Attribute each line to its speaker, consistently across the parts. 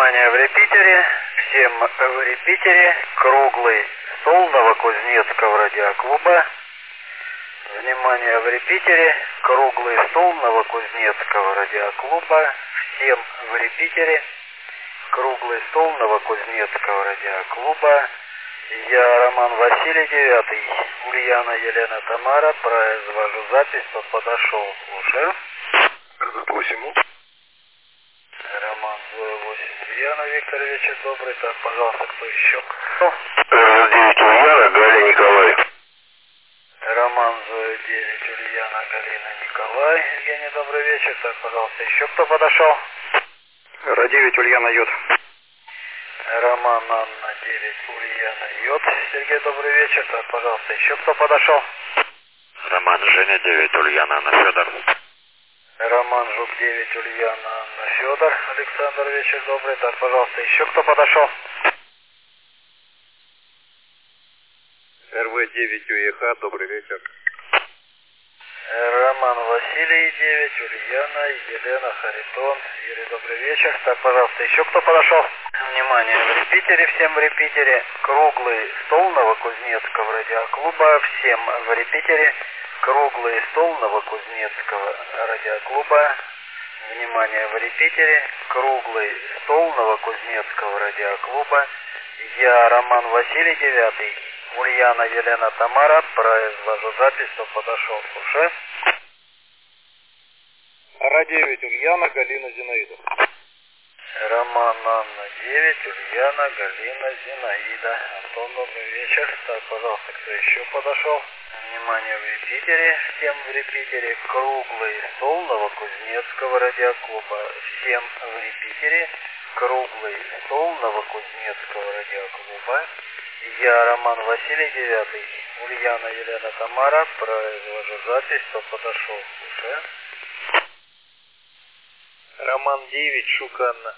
Speaker 1: Внимание в репитере, всем в репитере, круглый стол Новокузнецкого радиоклуба. Внимание в репитере, круглый стол Новокузнецкого радиоклуба. Всем в репитере, круглый стол Новокузнецкого радиоклуба. Я Роман Василий, 9-й. Ульяна Елена Тамара, произвожу запись, кто подошел. Слушаю.
Speaker 2: 8.
Speaker 1: Роман 8. Ульяна Виктор, вечер добрый. Так, пожалуйста, кто еще?
Speaker 2: 9 Ульяна, Галя Николай.
Speaker 1: Роман 9. Ульяна, Галина, Николай. Евгений, добрый вечер. Так, пожалуйста, еще кто подошел?
Speaker 2: 9 Ульяна Йод.
Speaker 1: Роман, Анна, 9. Ульяна, Йод. Сергей, добрый вечер. Так, пожалуйста, еще кто подошел?
Speaker 3: Роман, Женя, 9, Ульяна, Анна, Федор.
Speaker 1: Роман, Жук, 9. Ульяна, Анна, Федор. Александр, вечер добрый. Так, пожалуйста, еще кто подошел?
Speaker 2: РВ 9 УЕХ, добрый вечер.
Speaker 1: Роман, Василий, 9. Ульяна, Елена, Харитон. Юрий, добрый вечер. Так, пожалуйста, еще кто подошел? Внимание в репитере, всем в репитере. Круглый стол Новокузнецкого радиоклуба. Всем в репитере. Круглый стол Новокузнецкого радиоклуба. Внимание в репитере. Круглый стол Новокузнецкого радиоклуба. Я Роман Василий, 9. Ульяна Елена Тамара, произвожу запись, кто подошел. Слушай.
Speaker 2: РА-9 Ульяна, Галина, Зинаида.
Speaker 1: Роман, Анна, 9. Ульяна, Галина, Зинаида. Антон, добрый вечер. Так, пожалуйста, кто еще подошел? Внимание в репитере, всем в репитере. Круглый стол Новокузнецкого радиоклуба. Всем в репитере. Круглый стол Новокузнецкого радиоклуба. Я Роман Василий, 9. Ульяна Елена Тамара, произвожу запись, кто подошел. Слушай.
Speaker 2: Роман 9, Шука Анна.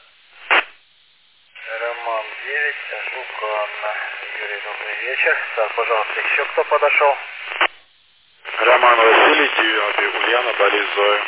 Speaker 1: Роман 9, Жук Анна. Юрий, добрый вечер. Так, пожалуйста, еще кто подошел?
Speaker 3: Роман Василий, 9, Ульяна, Борис, Зоя.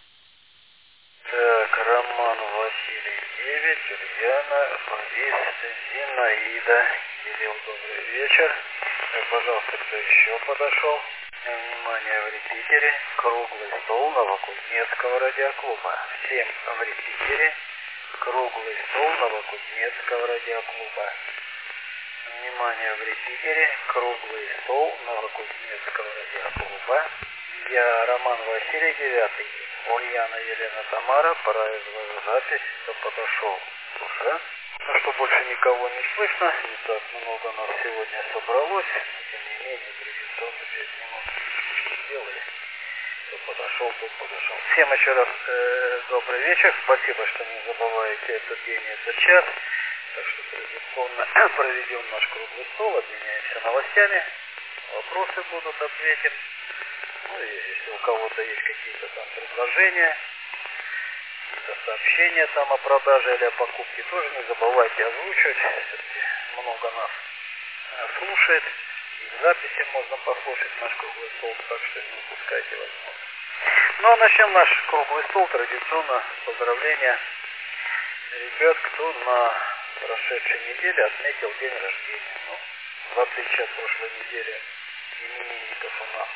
Speaker 1: Так, Роман Василий, 9, Ульяна, Борис, Зинаида. Кирилл, добрый вечер. Так, пожалуйста, кто еще подошел? Внимание в репитере. Круглый стол Новокузнецкого радиоклуба. Всем в репитере. Круглый стол Новокузнецкого радиоклуба. Внимание в репитере. Круглый стол Новокузнецкого радиоклуба. Я Роман Василий, 9. Ульяна Елена Тамара, произвожу запись, кто подошел. Слушай. Ну что, больше никого не слышно. Не так много нас сегодня собралось. Тем не менее, традиционно 5 минут сделали. Кто подошел, тот подошел. Всем еще раз добрый вечер. Спасибо, что не забываете этот день и этот час. Так что традиционно проведем наш круглый стол, обменяемся новостями. Вопросы будут, ответим. Ну и если у кого-то есть какие-то там предложения, какие-то сообщения там о продаже или о покупке, тоже не забывайте озвучивать. Все-таки много нас слушает. И в записи можно послушать наш круглый стол, так что не упускайте возможность. Ну а начнем наш круглый стол традиционно с поздравления ребят, кто на прошедшей неделе отметил день рождения. Ну, в отличие от прошлой недели, именинников у нас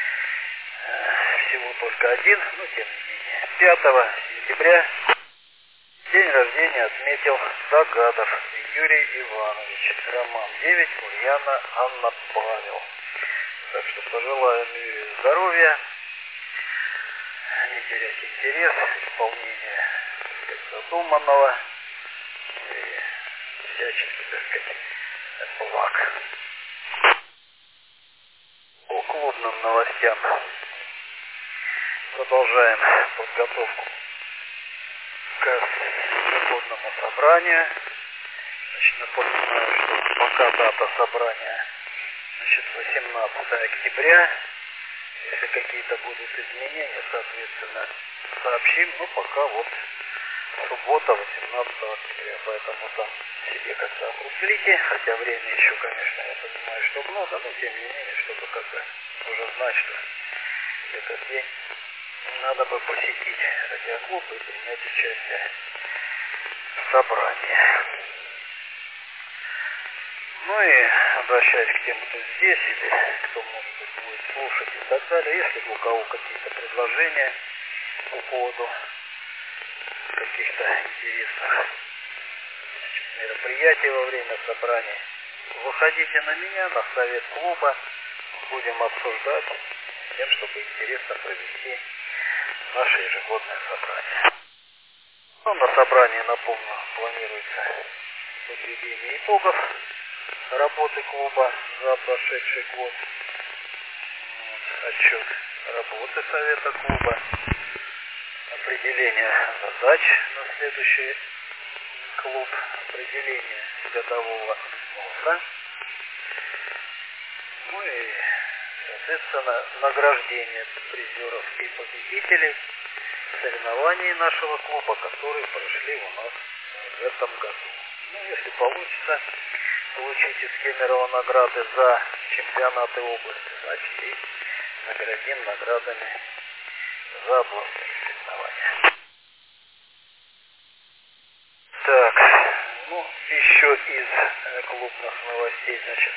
Speaker 1: всего только один, но тем не менее. 5 сентября день рождения отметил Загадов Юрий Иванович. Роман 9, Ульяна, Анна, Павел. Так что пожелаем Юрию здоровья, не терять интерес, исполнения, так сказать, задуманного и всячески, так сказать, благ. По клубным новостям. Продолжаем подготовку к свободному собранию. Значит, напоминаю, что пока дата собрания, значит, 18 октября. Если какие-то будут изменения, соответственно, сообщим. Но пока вот суббота, 18 октября. Поэтому там себе как-то определите. Хотя время еще, конечно, я понимаю, что много, но тем не менее, чтобы как-то уже знать, что этот день надо бы посетить радиоклуб и принять участие в собрание. Ну и обращаясь к тем, кто здесь или кто, может быть, будет слушать и так далее, если у кого какие-то предложения по поводу каких-то интересных мероприятий во время собрания, выходите на меня, на совет клуба, будем обсуждать с тем, чтобы интересно провести наше ежегодное собрание. Ну, на собрании, напомню, планируется подведение итогов работы клуба за прошедший год, отчет работы совета клуба, определение задач на следующий клуб, определение годового взноса, ну и, соответственно, награждение призеров и победителей соревнований нашего клуба, которые прошли у нас в этом году. Ну, если получится получить из Кемерово награды за чемпионаты области, значит и наградим наградами за областные соревнования. Так, ну, еще из клубных новостей, значит,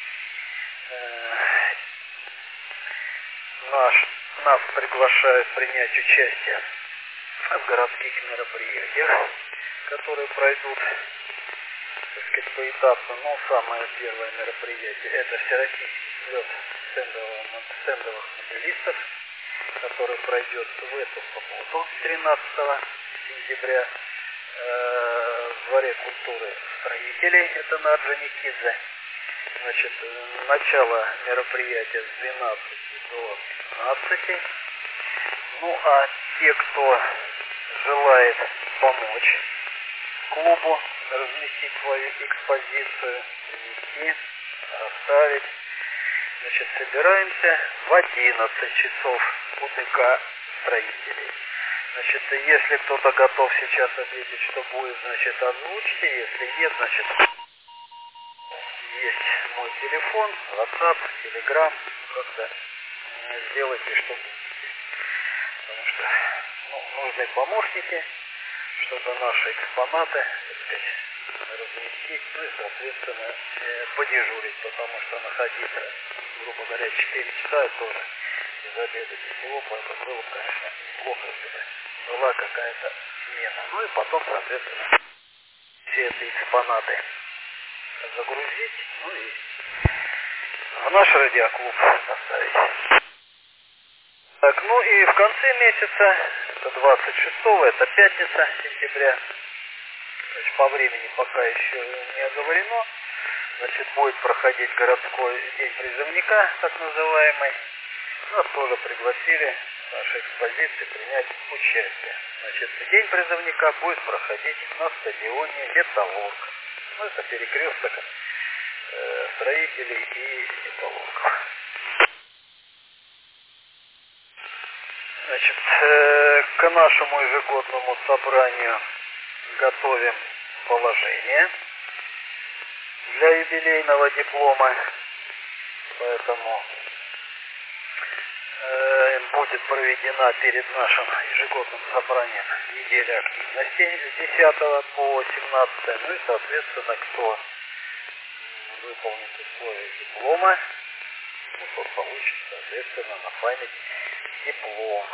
Speaker 1: нас приглашают принять участие в городских мероприятиях, которые пройдут, так сказать, поэтапно. Но самое первое мероприятие — это Всероссийский слет стендовых моделистов, который пройдет в эту субботу, 13 сентября, в Дворе культуры строителей, это на Орджоникидзе. Значит, начало мероприятия с 12 до 15. Ну, а те, кто желает помочь клубу разместить свою экспозицию, принести, расставить, значит, собираемся в 11 часов у ДК строителей. Значит, если кто-то готов сейчас ответить, что будет, значит, озвучьте. Если нет, значит, есть мой телефон, WhatsApp, Telegram, как-то сделайте, что будете. Потому что нужны помощники, чтобы наши экспонаты, так сказать, разместить, ну и, соответственно, подежурить, потому что находиться, грубо говоря, 4 часа тоже без обеда, без всего, поэтому было бы, конечно, неплохо, если бы была какая-то смена. Ну и потом, соответственно, все эти экспонаты загрузить, ну и в наш радиоклуб доставить. Так, ну и в конце месяца, это 26-го, это пятница сентября, значит, по времени пока еще не оговорено, значит, будет проходить городской день призывника, так называемый. Нас тоже пригласили в нашей экспозиции принять участие. Значит, день призывника будет проходить на стадионе «Металлург». Ну, это перекресток строителей и металлургов. Значит, к нашему ежегодному собранию готовим положение для юбилейного диплома, поэтому будет проведена перед нашим ежегодным собранием неделя активности с 10 по 17, ну и, соответственно, кто выполнит условия диплома, ну, тот получит, соответственно, на память диплом.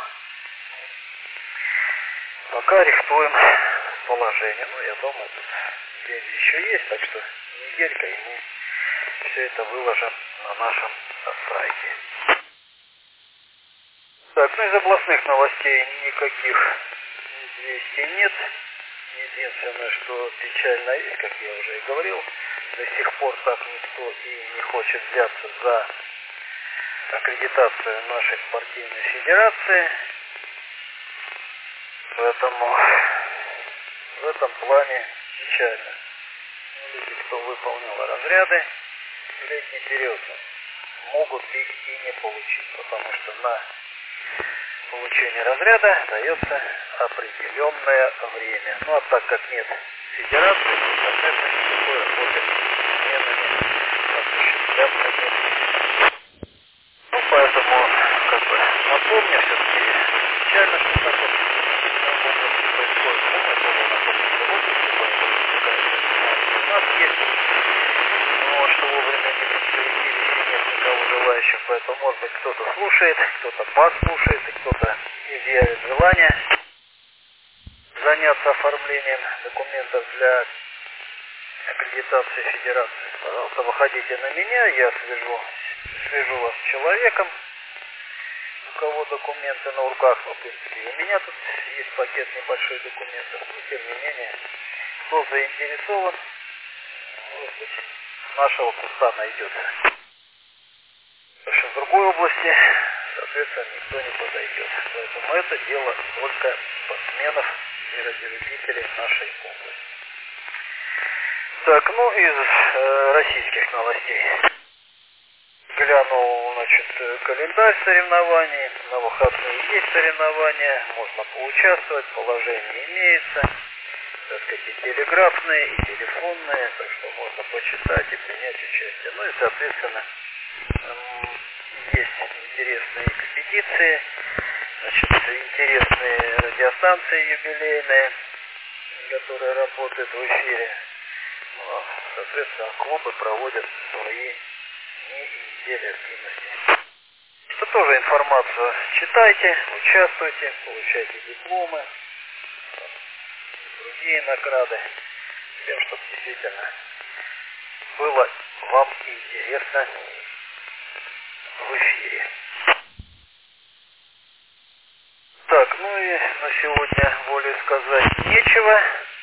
Speaker 1: Пока рихтуем положение. Ну, я думаю, тут неделя еще есть, так что неделька, и мы все это выложим на нашем сайте. Так, ну из областных новостей никаких известий нет. Единственное, что печально есть, как я уже и говорил, до сих пор так никто и не хочет взяться за аккредитацию нашей спортивной федерации. Поэтому в этом плане печально. Люди, кто выполнял разряды в летний период, могут их и не получить, потому что на получение разряда дается определенное время. Ну а так как нет федерации, соответственно, никакой работы с сменами осуществляться не будет. Ну поэтому, как бы, напомню, все-таки печально, что так вот происходит. Ну, я тоже находился в области, Поэтому, может быть, кто-то слушает, кто-то послушает, и кто-то изъявит желание заняться оформлением документов для аккредитации федерации. Пожалуйста, выходите на меня, я свяжу вас с человеком, у кого документы на руках. Ну, в принципе, у меня тут есть пакет небольшой документов, но тем не менее, кто заинтересован, может быть, с нашего куста найдется. Потому что в другой области, соответственно, никто не подойдет. Поэтому это дело только спортсменов и радиолюбителей нашей области. Так, ну из российских новостей. Глянул, значит, календарь соревнований. На выходные есть соревнования, можно поучаствовать, положение имеется. Так сказать, и телеграфные, и телефонные, так что можно почитать и принять участие. Ну и, соответственно, есть интересные экспедиции, значит, интересные радиостанции юбилейные, которые работают в эфире. Ну, соответственно, клубы проводят свои дни и недели активности. Что тоже информацию читайте, участвуйте, получайте дипломы, другие награды, тем, чтобы действительно было вам интересно в эфире. Так, ну и на сегодня более сказать нечего.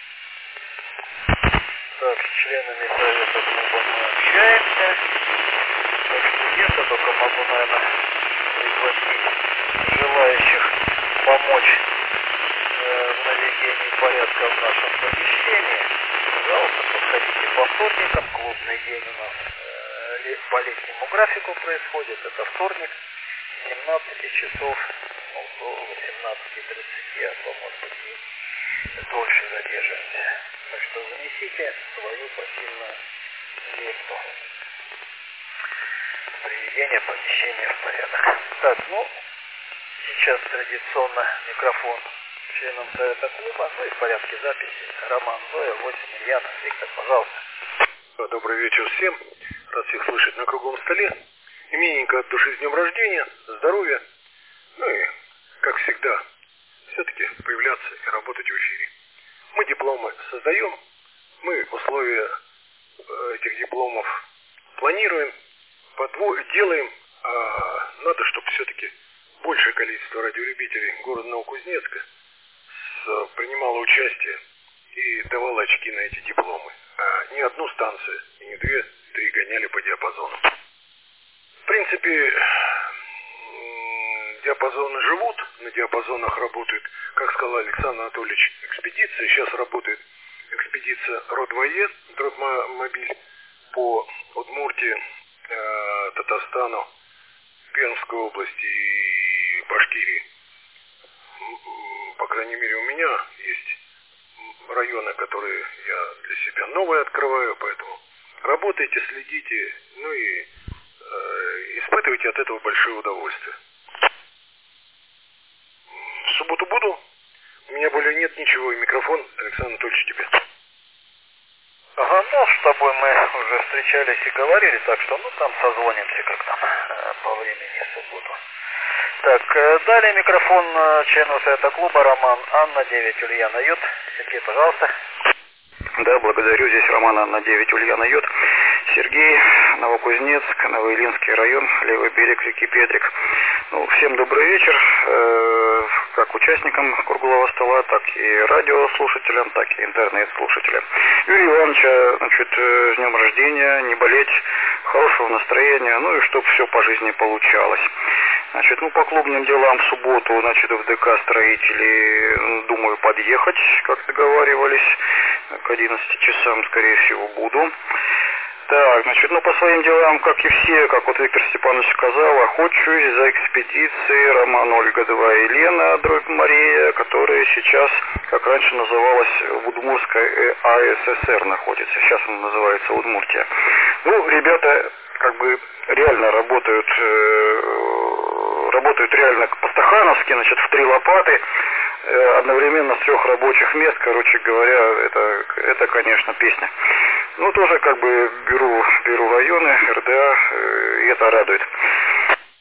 Speaker 1: Так, с членами совета клуба мы общаемся. Так что где-то только могу, наверное, пригласить желающих помочь в наведении порядка в нашем помещении. Пожалуйста, подходите по вторникам. Клубный день у нас по летнему графику происходит. Это вторник с 17 часов до 18:30, а то, может быть, и дольше задержимся. Так что внесите свою посильную лепту в приведение помещения в порядок. Так, ну, сейчас традиционно микрофон членам совета клуба, ну и в порядке записи. Роман, Зоя, 8, Ильяна, Виктор, пожалуйста.
Speaker 2: Добрый вечер всем. Рад всех слышать на круглом столе. Именинника от души с днем рождения, здоровья. Ну и, как всегда, все-таки появляться и работать в эфире. Мы дипломы создаем, мы условия этих дипломов планируем, делаем, а надо, чтобы все-таки большее количество радиолюбителей города Новокузнецка принимало участие и давало очки на эти дипломы. А не одну станцию, и не 2-3 гоняли по диапазону. В принципе, диапазоны живут, на диапазонах работают, как сказал Александр Анатольевич, экспедиция. Сейчас работает экспедиция Род-Вое, дробмобиль по Удмуртии, Татарстану, Пермской области и Башкирии. По крайней мере, у меня есть районы, которые я для себя новые открываю, поэтому работайте, следите, ну и испытывайте от этого большое удовольствие. В субботу буду. У меня более нет ничего, и микрофон, Александр Анатольевич, тебе.
Speaker 1: Ага, ну, с тобой мы уже встречались и говорили, так что, ну, там созвонимся как там по времени в субботу. Так, далее микрофон члену совета клуба Роман, Анна, 9, Ульяна, Ют. Сергей, пожалуйста.
Speaker 4: Да, благодарю. Здесь Роман, Анна, 9, Ульяна, Ют. Сергей, Новокузнецк, Новоильинский район, левый берег реки Петрик. Ну, всем добрый вечер. Как участникам круглого стола, так и радиослушателям, так и интернет-слушателям. Юрия Ивановича, значит, с днем рождения, не болеть, хорошего настроения, ну и чтобы все по жизни получалось. Значит, ну, по клубным делам в субботу, значит, в ДК строители, думаю, подъехать, как договаривались, к 11 часам, скорее всего, буду. Так, значит, ну, по своим делам, как и все, как вот Виктор Степанович сказал, охочусь за экспедицией Роман, Ольга, 2, Елена, дробь Мария, которая сейчас, как раньше называлась, в Удмуртской АССР находится. Сейчас она называется Удмуртия. Ну, ребята, как бы, реально работают реально по-стахановски, значит, в 3 лопаты, одновременно с 3 рабочих мест, короче говоря, это, конечно, песня. Ну, тоже, как бы, беру районы, РДА, и это радует.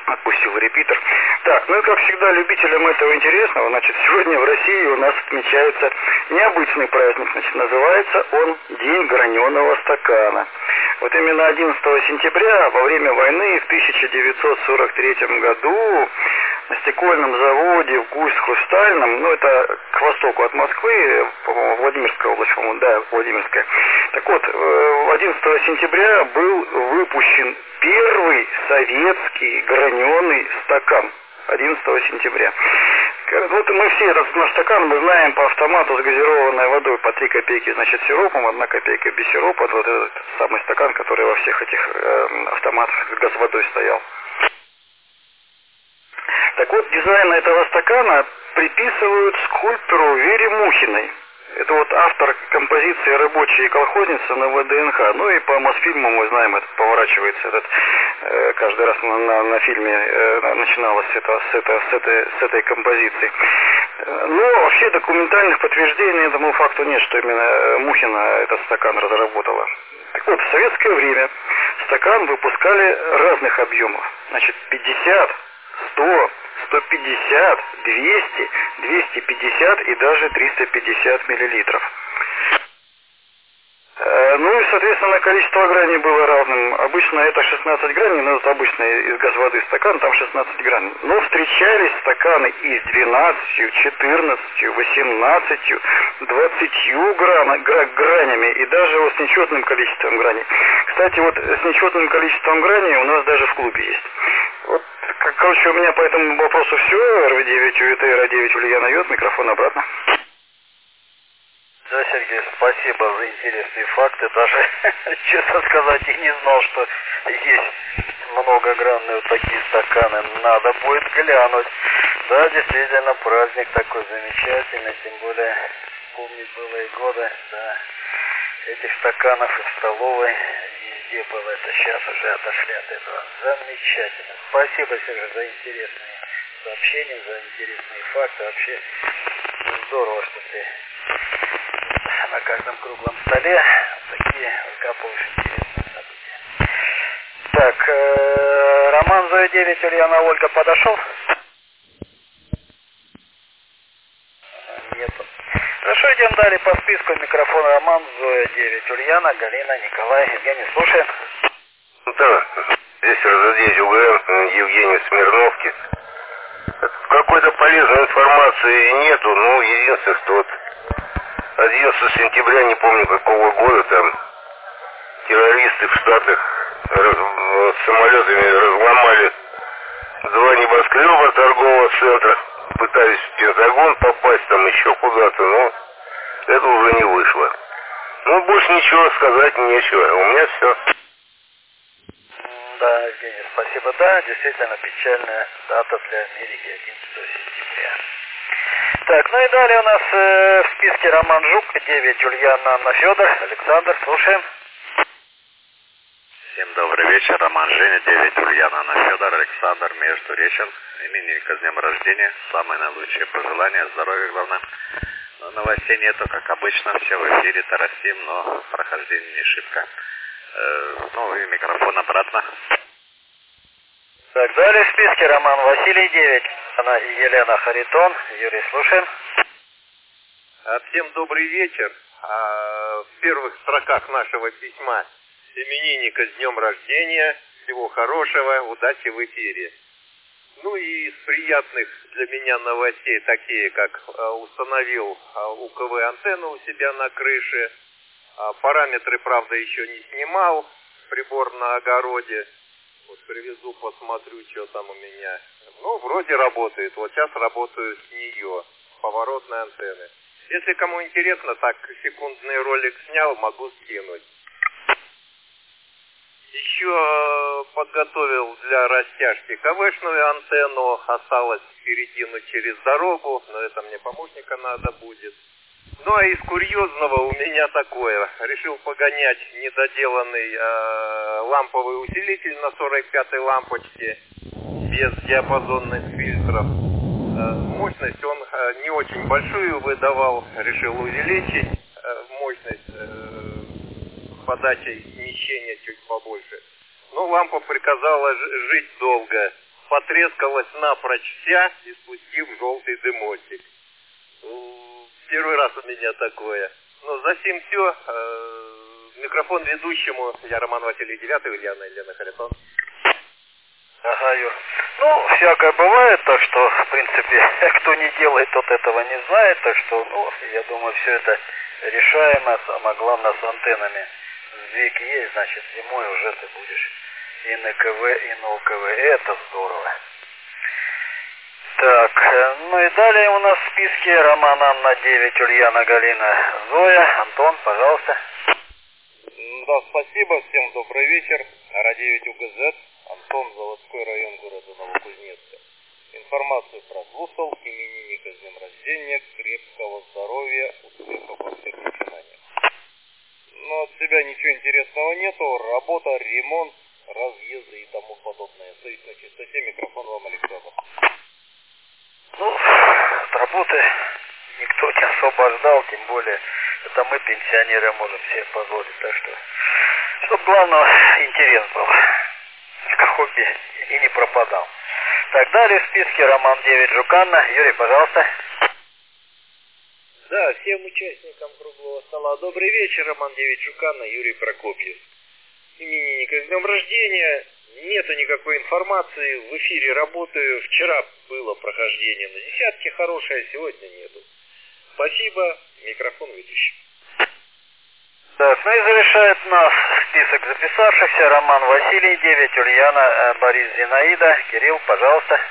Speaker 4: отпустил репитер. Так, ну и как всегда любителям этого интересного, значит, сегодня в России у нас отмечается необычный праздник, значит, называется он День граненого стакана. Вот именно 11 сентября во время войны в 1943 году на стекольном заводе в Гусь-Хрустальном, ну это к востоку от Москвы, по-моему, Владимирская область, по-моему, да, Владимирская. Так вот, 11 сентября был выпущен первый советский граненый стакан. 11 сентября. Вот мы все этот наш стакан мы знаем по автомату с газированной водой по 3 копейки, значит, сиропом, 1 копейка без сиропа. Вот этот самый стакан, который во всех этих автоматах с газ-водой стоял. Так вот, дизайн этого стакана приписывают скульптору Вере Мухиной. Это вот автор композиции «Рабочая колхозница» на ВДНХ. Ну и по Мосфильму мы знаем, это поворачивается этот, каждый раз на фильме начиналось это с этой композиции. Но вообще документальных подтверждений этому факту нет, что именно Мухина этот стакан разработала. Так вот, в советское время стакан выпускали разных объемов. Значит, 50, 100, 150, 200, 250 и даже 350 миллилитров. Ну и, соответственно, количество граней было разным. Обычно это 16 граней, но это обычно из газ-воды стакан, там 16 граней. Но встречались стаканы и с 12, 14, 18, 20 гранями и даже вот с нечетным количеством граней. Кстати, вот с нечетным количеством граней у нас даже в клубе есть. Вот, короче, у меня по этому вопросу все. РВ-9 УТР 9 Ульяна Йод, микрофон обратно.
Speaker 1: Да, Сергей, спасибо за интересные факты. Даже, честно сказать, и не знал, что есть многогранные вот такие стаканы. Надо будет глянуть. Да, действительно, праздник такой замечательный. Тем более, помнить былые годы, да, этих стаканов и в столовой везде было. Это сейчас уже отошли от этого. Замечательно. Спасибо, Сережа, за интересные сообщения, за интересные факты. Вообще здорово, что ты на каждом круглом столе такие выкапываешь интересные события. Так, Роман Зоя 9, Ульяна Ольга подошел? Нет. Хорошо, идем далее по списку. Микрофон Роман Зоя 9, Ульяна, Галина, Николай, Евгений, слушаем.
Speaker 5: Да, здесь РЗ-9 УГР, Евгений Смирновки. Какой-то полезной информации нету, ну, единственное, что вот 11 сентября, не помню какого года, там террористы в Штатах самолетами разломали 2 небоскреба торгового центра, пытались в Пентагон попасть, там еще куда-то, но это уже не вышло. Ну, больше ничего сказать нечего, у меня все.
Speaker 1: Да, Евгений, спасибо. Да, действительно печальная дата для Америки, 11 сентября. Так, ну и далее у нас в списке Роман Жук, 9, Ульяна, Анна, Федор, Александр, слушаем.
Speaker 3: Всем добрый вечер, Роман Женя, 9, Ульяна, Анна, Федор, Александр, Междуречен. Именинника с днем рождения, самые наилучшие пожелания, здоровья главное. Но новостей нету, как обычно, все в эфире, тарасим, но прохождение не шибко. Ну и микрофон обратно.
Speaker 1: Так, далее в списке Роман Василий, 9, она и Елена Харитон, Юрий, слушаем.
Speaker 2: Всем добрый вечер. В первых строках нашего письма именинника с днем рождения, всего хорошего, удачи в эфире. Ну и из приятных для меня новостей, такие как установил УКВ антенну у себя на крыше, параметры, правда, еще не снимал, прибор на огороде, вот привезу, посмотрю, что там у меня. Ну, вроде работает, вот сейчас работаю с нее, поворотной антенны. Если кому интересно, так секундный ролик снял, могу скинуть. Еще подготовил для растяжки КВшную антенну, осталось перекинуть через дорогу, но это мне помощника надо будет. Ну а из курьезного у меня такое, решил погонять недоделанный ламповый усилитель на 45-й лампочке, без диапазонных фильтров. Мощность он не очень большую выдавал, решил увеличить мощность подачи смещения чуть побольше. Но лампа приказала жить долго. потрескалась напрочь вся, испустив желтый дымочек. Первый раз у меня такое. Ну, за сим все. Микрофон ведущему. Я Роман Васильевич 9, Ульяна Елена Харитон.
Speaker 4: Ага, Юр. Ну, всякое бывает, так что, в принципе, кто не делает, тот этого не знает, так что, ну, я думаю, все это решаемо, самое главное, с антеннами. Сдвиг есть, значит, зимой уже ты будешь и на КВ, и на ОКВ. Это здорово. Так, ну и далее у нас в списке Роман Анна 9, Ульяна Галина Зоя. Антон, пожалуйста.
Speaker 2: Да, спасибо, всем добрый вечер. Ра-9 УГЗ, Антон, Заводской район города Новокузнецка. Информацию прослушал, именинника с днем рождения, крепкого здоровья, успехов во всех начинаниях. Но от себя ничего интересного нету, работа, ремонт, разъезды и тому подобное. Стоит на чистоте, микрофон вам, Александр.
Speaker 4: Ну, от работы никто не освобождал, тем более это мы, пенсионеры, можем себе позволить. Так что, чтобы главное, интерес был, как хобби, и не пропадал. Так, далее в списке Роман 9 Жуканна. Юрий, пожалуйста.
Speaker 2: Да, всем участникам круглого стола добрый вечер. Роман 9 Жуканна, Юрий Прокопьев. Именинника с днем рождения. Нету никакой информации, в эфире работаю. Вчера было прохождение на десятке хорошее, сегодня нету. Спасибо, микрофон ведущий.
Speaker 4: Так, ну и завершает нас список записавшихся Роман Василий 9, Ульяна, Борис Зинаида. Кирилл, пожалуйста.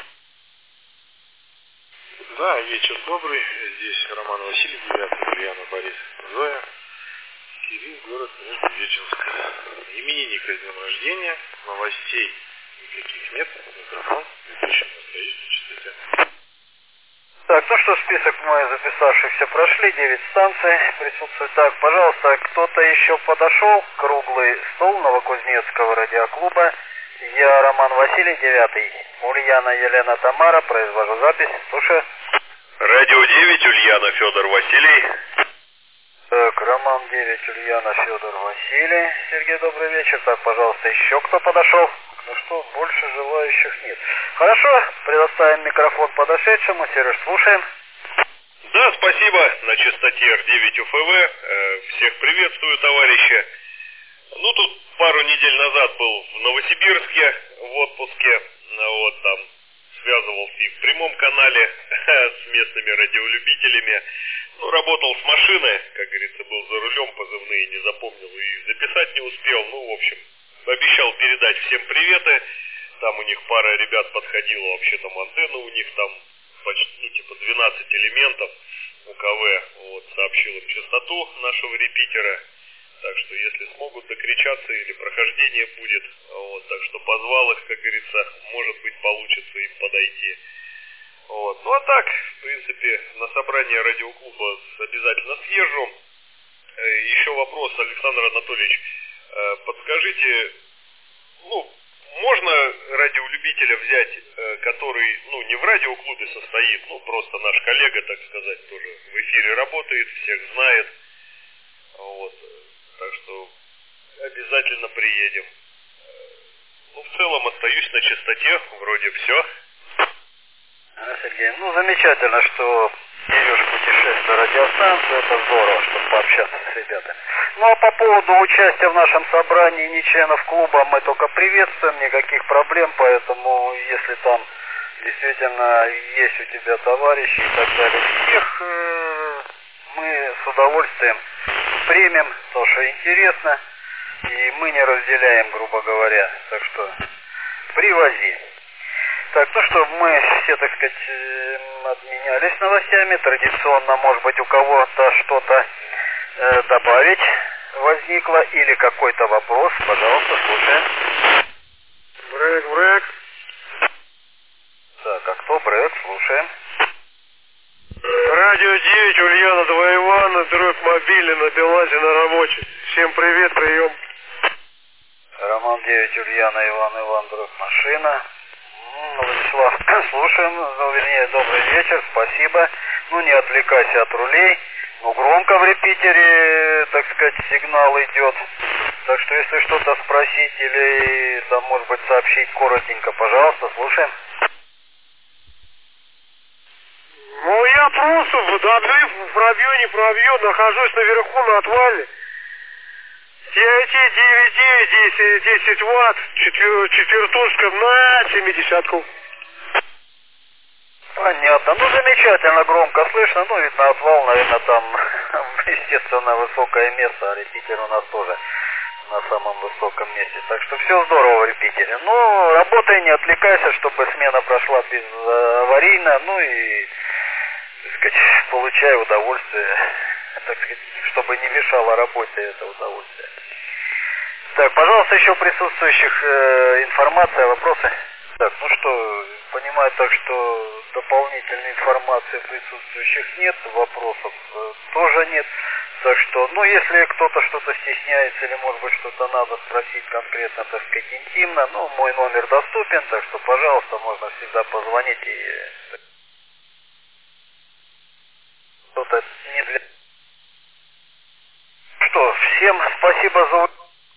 Speaker 2: Да, вечер добрый. Здесь Роман Василий 9, Ульяна, Борис, Зоя. Кирилл, город Междуреченск. Именинника с днем рождения, новостей никаких нет, микрофон ведущий на стоящей частоте.
Speaker 4: Так, ну что, список мы записавшихся прошли, 9 станций присутствует. Так, пожалуйста, кто-то еще подошел? Круглый стол Новокузнецкого радиоклуба. Я Роман Василий 9, Ульяна Елена Тамара, произвожу запись. Слушаю.
Speaker 5: Радио 9, Ульяна Федор Василий.
Speaker 4: Так, Роман 9, Ульяна Федор Василий. Сергей, добрый вечер. Так, пожалуйста, еще кто подошел? Ну что, больше желающих нет. Хорошо, предоставим микрофон подошедшему. Сереж, слушаем.
Speaker 5: Да, спасибо. На частоте Р9 УФВ. Всех приветствую, товарищи. Ну, тут пару недель назад был в Новосибирске в отпуске. Вот там связывался и в прямом канале с местными радиолюбителями. Ну, работал с машины, как говорится, был за рулем, позывные не запомнил и записать не успел. Ну, в общем, обещал передать всем приветы. Там у них пара ребят подходила, вообще там антенна у них там почти, ну, типа 12 элементов УКВ. Вот, сообщил им частоту нашего репитера. Так что если смогут докричаться или прохождение будет, вот, так что позвал их, как говорится, может быть получится им подойти. Вот. Ну а так, в принципе, на собрание радиоклуба обязательно съезжу. Еще вопрос, Александр Анатольевич, подскажите, ну, можно радиолюбителя взять, который, ну, не в радиоклубе состоит, ну, просто наш коллега, так сказать, тоже в эфире работает, всех знает. Вот. Так что обязательно приедем. Ну, в целом остаюсь на частоте, вроде все.
Speaker 4: Сергей, ну замечательно, что берешь путешествие радиостанцию, это здорово, чтобы пообщаться с ребятами. Ну а по поводу участия в нашем собрании не членов клуба мы только приветствуем, никаких проблем, поэтому если там действительно есть у тебя товарищи и так далее, всех мы с удовольствием примем, то, что интересно, и мы не разделяем, грубо говоря, так что привози. Так, ну что, мы все, так сказать, обменялись новостями. Традиционно, может быть, у кого-то что-то добавить возникло или какой-то вопрос. Пожалуйста, слушаем.
Speaker 2: Брейк.
Speaker 4: Так, а кто брейк? Слушаем.
Speaker 2: Радио 9, Ульяна 2 Ивана, дробь мобильный на Белазе на рабочий. Всем привет, прием.
Speaker 4: Роман 9, Ульяна, Иван, дробь машина. Владислав, слушаем, ну, вернее, добрый вечер, спасибо. Ну, не отвлекайся от рулей. Ну, громко в репитере, так
Speaker 1: так сказать, сигнал идет. Так что если что-то спросить или, там, может быть, сообщить коротенько, пожалуйста, слушаем.
Speaker 2: Ну, я просто пробью, не пробью, нахожусь наверху на отвале. TIT 9.9, 10 ватт, четвертушка на 70-ку.
Speaker 1: Понятно. Ну, замечательно, громко слышно. Ну, видно, отвал, наверное, там, естественно, высокое место, а репетитор у нас тоже на самом высоком месте. Так что все здорово в репетиторе. Ну, работай, не отвлекайся, чтобы смена прошла безаварийно. Ну и, так сказать, получай удовольствие, так сказать, чтобы не мешало работе это удовольствие. Так, пожалуйста, еще присутствующих информация, вопросы? Так, ну что, понимаю так, что дополнительной информации присутствующих нет, вопросов тоже нет. Так что, ну, если кто-то что-то стесняется или, может быть, что-то надо спросить конкретно, так сказать, интимно, ну, мой номер доступен, так что, пожалуйста, можно всегда позвонить и... Что-то не для... Что, всем спасибо за...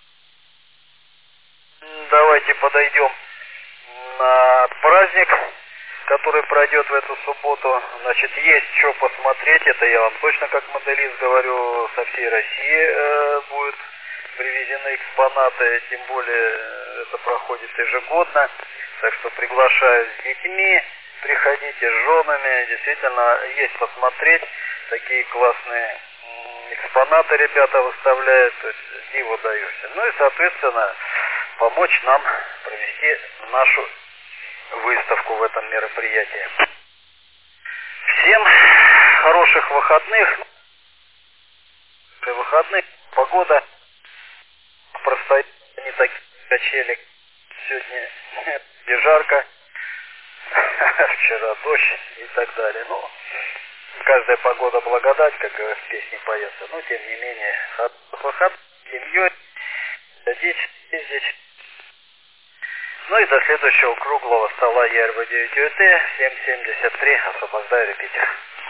Speaker 1: Давайте подойдем на праздник, который пройдет в эту субботу. Значит, есть что посмотреть, это я вам точно как моделист говорю, со всей России будут привезены экспонаты, тем более это проходит ежегодно, так что приглашаю с детьми, приходите с женами, действительно есть посмотреть, такие классные экспонаты ребята выставляют, то есть диву даешься. Ну и, соответственно, помочь нам провести нашу выставку в этом мероприятии. Всем хороших выходных. Выходных, погода простоит, не такие качели. Сегодня не жарко, вчера дождь и так далее. Ну, каждая погода благодать, как в песне поется. Но, тем не менее, выход с семьей, ходить, ездить. Ну и до следующего круглого стола ЯРВ-9 УТ 773, освобождаю репетитор.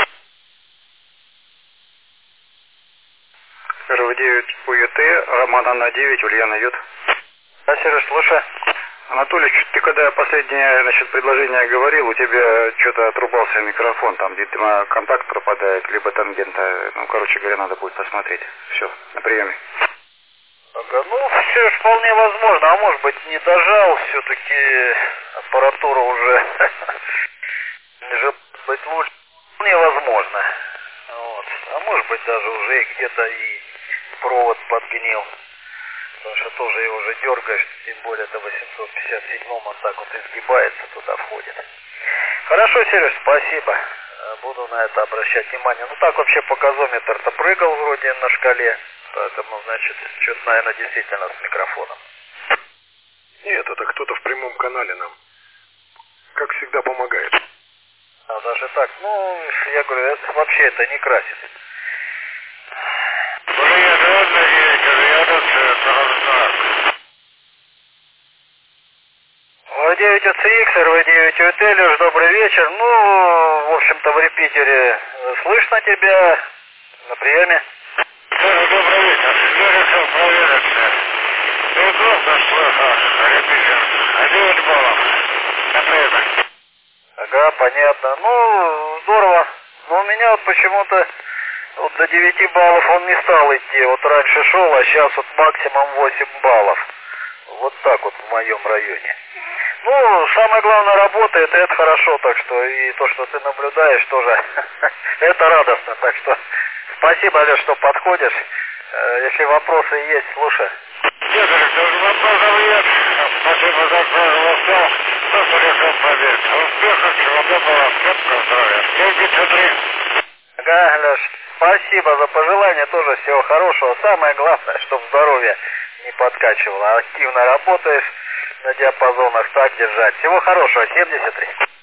Speaker 4: РВ-9 УЕТ, Роман Анна 9, Ульяна Йод.
Speaker 1: Да, Сереж, слушай.
Speaker 4: Анатолий, ты когда последнее, значит, предложение говорил, у тебя что-то отрубался микрофон, там, видимо, контакт пропадает, либо тангента, ну, короче говоря, надо будет посмотреть. Все, на приеме.
Speaker 1: Ага, ну, все вполне возможно, а может быть не дожал, все-таки аппаратура уже, может быть лучше, вполне возможно, вот. А может быть даже уже где-то и провод подгнил, потому что тоже его уже дергаешь, тем более до 857-м он так вот изгибается, туда входит. Хорошо, Сереж, спасибо, буду на это обращать внимание. Ну так вообще показометр-то прыгал вроде на шкале. Поэтому, значит, что-то, наверное, действительно с микрофоном.
Speaker 2: Нет, это кто-то в прямом канале нам, как всегда, помогает.
Speaker 1: А даже так, ну, я говорю, это, вообще это не красит. В9 ОЦХ, РВ9 УТ, Леш, добрый вечер. Ну, в общем-то, в репитере слышно тебя на приеме.
Speaker 5: Добрый вечер. Я решил проверить. Ты просто слышал, репетитор. 9 баллов. На приеме.
Speaker 1: Ага, понятно. Ну, здорово. Но у меня вот почему-то вот до 9 баллов он не стал идти. Вот раньше шел, а сейчас вот максимум 8 баллов. Вот так вот в моем районе. Ну, самое главное, работает, и это хорошо, так что и то, что ты наблюдаешь, тоже это радостно. Так что спасибо, Леш, что подходишь. Если вопросы есть, слушай.
Speaker 5: Нет, вопросов нет. Спасибо за прозвучал. Просто решил проверить. Успехов, всего доброго, крепкого здоровья. 9-3.
Speaker 1: Ага, Леш, спасибо за пожелания, тоже всего хорошего. Самое главное, чтобы здоровье не подкачивало. Активно работаешь на диапазонах, так держать. Всего хорошего, 73.